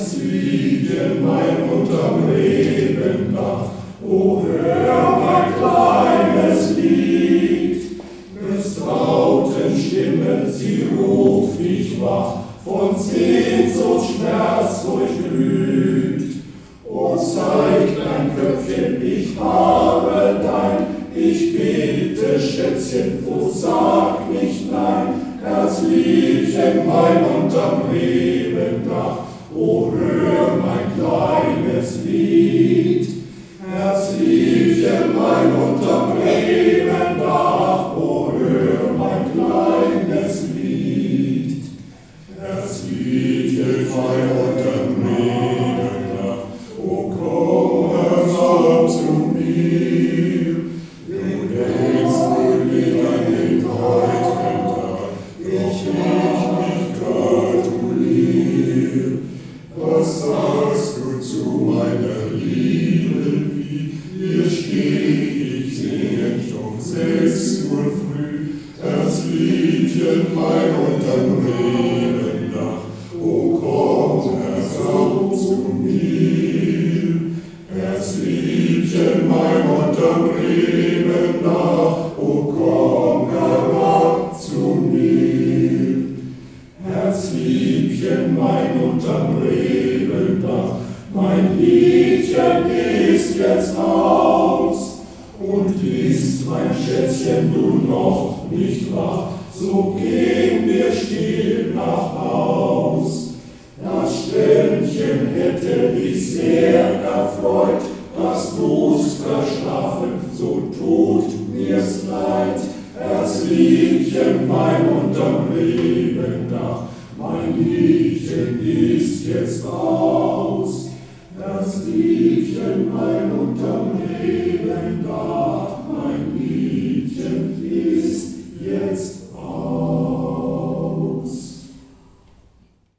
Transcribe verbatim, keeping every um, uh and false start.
Herzliebchen mein unterm Rebendach, o hör mein kleines Lied. Bestrauten Stimme, sie ruft dich wach, von Sehnsucht Schmerz durchglüht. O zeig dein Köpfchen, ich habe dein, ich bete, Schätzchen, o sag nicht nein. Herzliebchen mein unterm Rebendach, o hör mein kleines Lied. Herzliebchen mein unterm Rebendach, o hör mein kleines Lied. Herzliebchen mein unterm Rebendach, o komm herab zu mir. Du denkst wohl nicht an den heutigen Tag, doch ich mich gratulier. Was sagst du zu meiner Liebe, wie hier steh ich singend um sechs Uhr früh. Herzliebchen mein unterm Rebendach, o komm herab zu mir. Herzliebchen mein unterm Rebendach, o komm herab zu mir. Herzliebchen mein unterm Rebendach, mein Liedchen ist jetzt aus. Und ist mein Schätzchen du noch nicht wach, so gehen wir still nach Haus. Das Ständchen hätte dich sehr erfreut, dass du's verschlafen, so tut mir's leid. Herzliebchen mein unterm Rebendach, mein Liedchen ist jetzt aus. Herzliebchen mein unterm